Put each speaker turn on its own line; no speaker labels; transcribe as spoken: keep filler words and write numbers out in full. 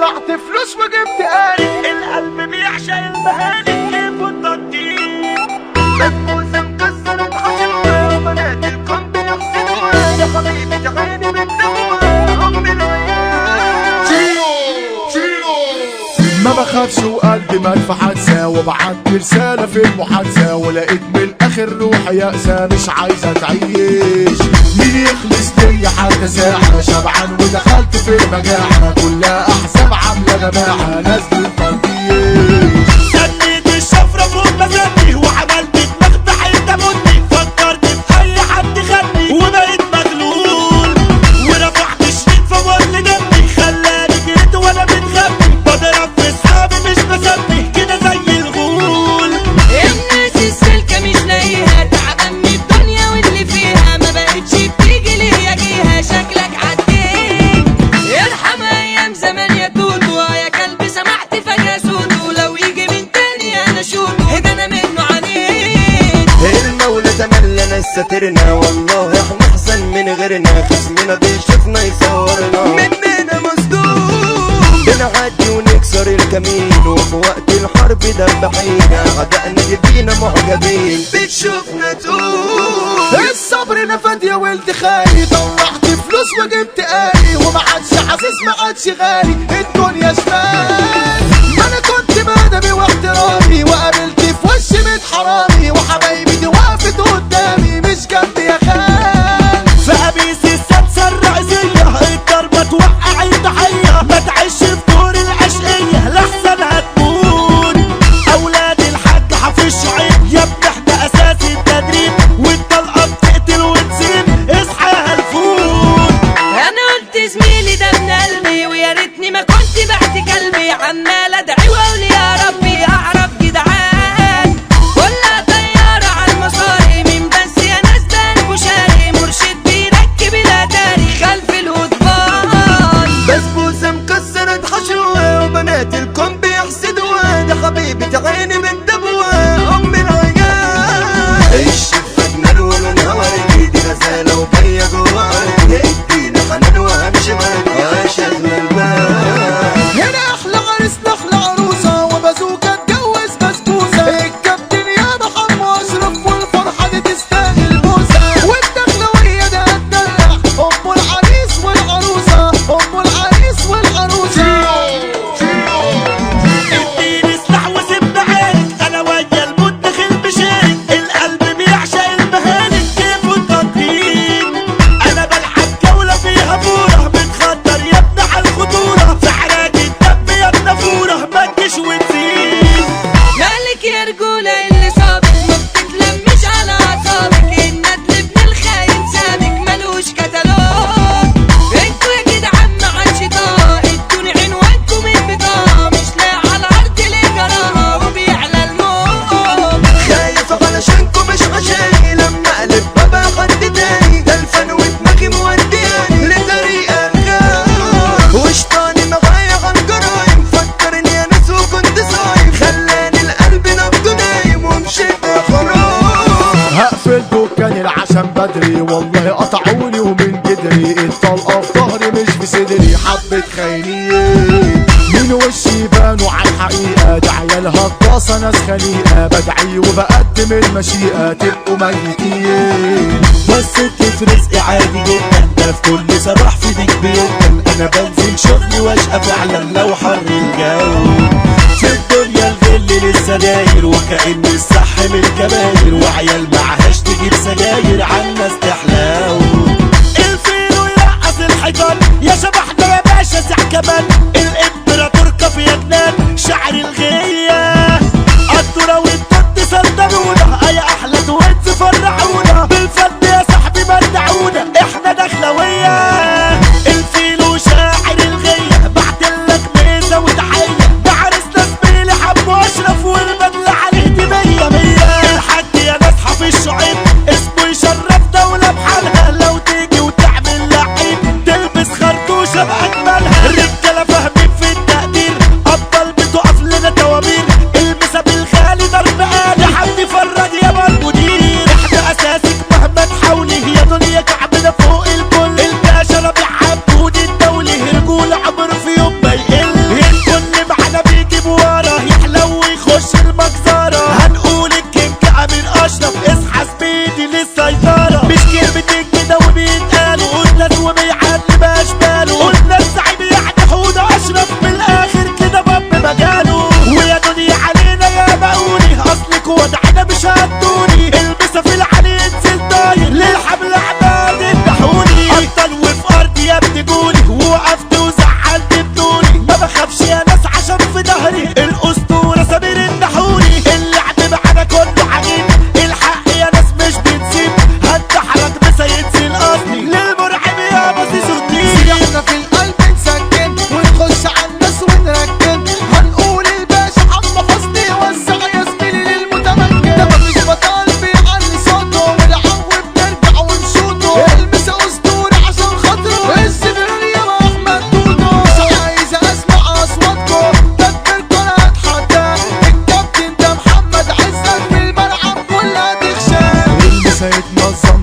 طلعت فلوس وجبت قاري، القلب بيعشق المهاني كيف التنطيط. بسبوسة مكسرة حشوة وبنات الكون بيحسدوها، يا حبيبي تعاني من دموع أم العيال.
ما بخافش وقلبي مدفع حادثة، وبعت رسالة في المحادثة، ولقيت من الآخر روحي يأسى مش عايزة تعيش. مين يخلص ليا حتى ساعة شبعان ودخلت في المجاعة، كلها أحزاب عاملة جماعة نازل التنطيش.
سديت الشفرة فوق مزاجي وعملت دماغ بحيث اموتني، فكرت في أي حد خدني وبقيت مغلول، ورفعت الشريط فوق دمي خلاني جريت وأنا متغني، بضرب في صحابي مش بسمي كده زي الغول.
الناس السالكة مش لاقيها، تعبان من الدنيا واللي فيها، ما بقتش بتيجي ليا جيها، شكلك عديت. ارحم ايام زمان يا توتو، يا كلب سمعت فجأة صوته، لو يجي من تاني انا شوت هدا انا منه عنيد.
المولى تملنا سترنا، والله احنا احسن من غيرنا، خصمنا بيشوفنا يصورنا، مننا مصدوم بنعدي ونكسر الكمين، وفي وقت الحرب دبحينا، عدائنا يبينا معجبين بتشوفنا تقول.
الصبر نفد يا ولد خالي، طلعت فلوس وجبت قالي، وما عادش حاسس ما عادش غالي الدنيا شمال. ما انا كنت بادبي واحترامي، وقابلت في وشي من حرامي، وحبايبي دي وقفت قدامي مش جنبي يا خال.
في قميص السادسة الرئيسية الضربة توقع الضحية، ما تعيش في دور العشقية لحسن هتموت. أولاد الحاج حافظ شعيب يا ابني احنا أساس التدريب، والطلقة بتقتل وتسيب اصحى يا هالفوت.
انا قلت زميلي ده ابن قلبي، ويا ريتني ما كنت بعت كلبي، عمال ادعي واقول يا ربي اعرف جدعان، كلها طيارة على المصاري، من بس يا ناس ده البشاري، مرشد بيركب الاتاري خلف الهضبان.
بسبوسة مكسرة حشوة وبنات الكون بيحسدوها، ده حبيبي تعاني من دموع أم العيال. الشفة جنان ولونها وردي، دي غزالة وجاية جوا أرضي، ادينا حنان وهمشي مردي يا شغل البال.
هنا احلى عريس نحلى عروسه، وبازوكا اتجوز بسبوسه، الكابتن يا محمد اشرف، والفرحه دي تستاهل بوسه، والدخلويه ده هتدلع ام العريس والعروسه، ام العريس والعروسه.
اديني سلاح وسيبني عارك، انا ويا الموت داخل بشارك، القلب بيعشق المهاني كيف التنطيط. انا بلعب جولة فيها فورة، بتخطر يا ابني على الخطورة، في حراك الدم يا النافورة ما تجيش وتزيد.
مالك يا رجولة اللي صابك، ما بتتلمش على اعصابك، الندل ابن الخاين سابك ملوش كتالوج. انتوا يا جدعان ما عادش طاق، ادوني عنوانكم البطاقة، مش لاقي على الارض ليه جراها وبيعلى الموج.
خايف علشانكم مش عشاني، لما اقلب بابا حد تاني، ده الفن ودماغي مودياني لطريق الغاب، وشطاني معايا عالجرايم، فكرني يا ناس وكنت صايم، خلاني القلب نبضه نايم ومشيت خلاص.
هقفل دكان العشم بدري، والله قطعوني ومن جدري، الطلقه في ظهري مش في صدري، حبه خاينين من وشي بانوا على الحقيقه، ده عيال هجاصه ناس خليقه، بدعي وبقدم المشيئه تبقوا ميتين.
بس في رزقي عادي جدا، ده في كل صباح في ديك بيقدم، انا بنزل شغلي واشقى فعلا لو حر الجو. في الدنيا الغل لسه داير، وكأن الصح من الكباير، وعيال معهاش تجيب سجاير عالناس تحلاو. الفيلو يرقص الحيطان يا شبحنا يا باشا ساع كمان، الامبراطور كافي يا جنان شعر الغية، الدورة والتوت سلطنونا، يا احلى توينز فرحونا، بالفن يا صاحبي مدعونا احنا دخلوية. الفيلو شاعر الغية بعتلك ميزة وتحية، ده عرسنا زميلي حمو اشرف، والبدلة عليه دي مية مية. الحاج يا ناس حافظ شعيب اسمه يشرف دولة بحالها، لو تيجي وتعمل لعيب تلبس خرطوشة بأجملها، الرجالة فاهمين في التقدير، أبطال بتقف لنا توابير، المسا بالغالي ضرب آلي، حد فرج يا المدير، احنا أساسك مهما تحاولي، هي دنيا كعبنا فوق الكل، الباشا ربيع عبود الدولي، رجولة عمر في يوم ما يقل، للسيطرة مش كلمتين كده وبيتقالوا قلنا وبيعدي باشباله قلنا الزعيم يعني حوده اشرف من الاخر كده باب مجاله ويا دنيا علينا يا بقولي اصلك وضعنا مش هتدوني البسها في العلي انزل طاير للحبل عباد افتحوني ابطل وفي ارضي يا ابني جولي ووقفت وزعلت بدوني ما بخافش يا ناس عشان في ظهري الاسطوره سمير النحوني اللعب معانا كله عجيب الحق يا ناس مش بتسيب هتحرك بسيد الاصلي للمرعب يا بصيص الدين
احنا في القلب نسكن ونخش على الناس ونركن هنقول الباشا عم حسني وزع يا زميلي للمتمكن ده مفيش بطل بيعلي صوته والعو بنرجع ونشوطه المسا اسطوري عشان خاطره السفرية مع احمد دودو مش عايز اسمع اصواتكم تدبيركم انا هتحدى الكابتن ده محمد عزت في الملعب كلها تخشى
والمسا يتنظم